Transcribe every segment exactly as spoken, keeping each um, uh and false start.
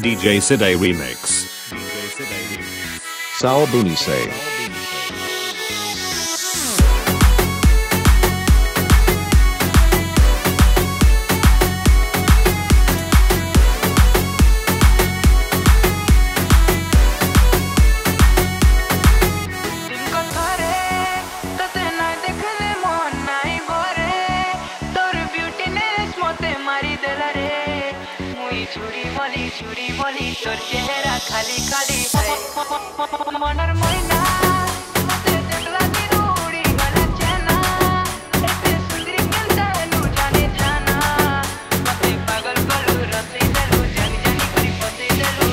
D J Side Remix. D J Side Remix. Sal Bunise. चूड़ी बोली चूड़ी बोली तोर चेहरा खाली खाली है मनर मोइना मते देखला दिनो उड़ी गला चना एते सुंदरी केंता नु जाने जाना मते पागल करू रसी देलु जानी जानी करी फसे देलु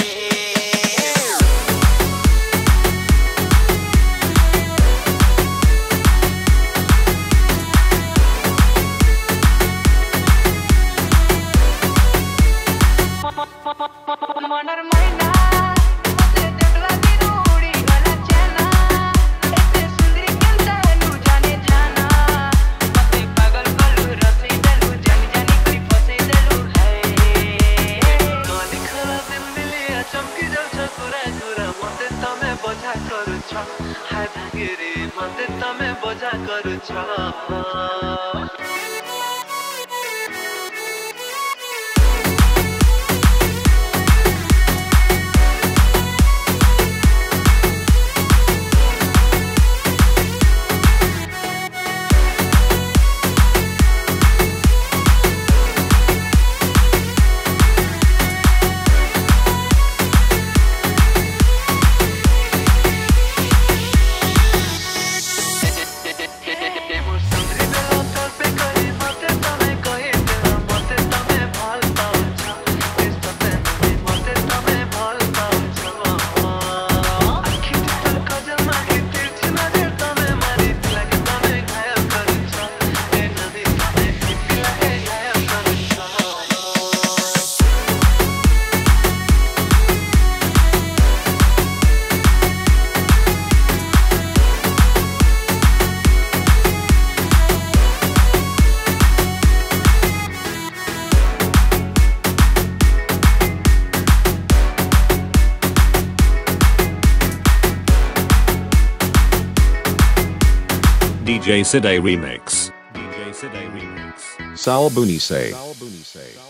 मनर मोइना मते देखला दिनो उड़ी गला चना एते सुंदरी केंता नु जाने जाना मते पागल करू रसी देलु जानी जानी करी फसे देलु है काली खला दिलिया चमकी जाउ छ कुरा कुरा मते तमे बोझा करू छ हाय भागिरे मते तमे बोझा करू छ D J Side Remix. D J Side Remix. Sal Bunise.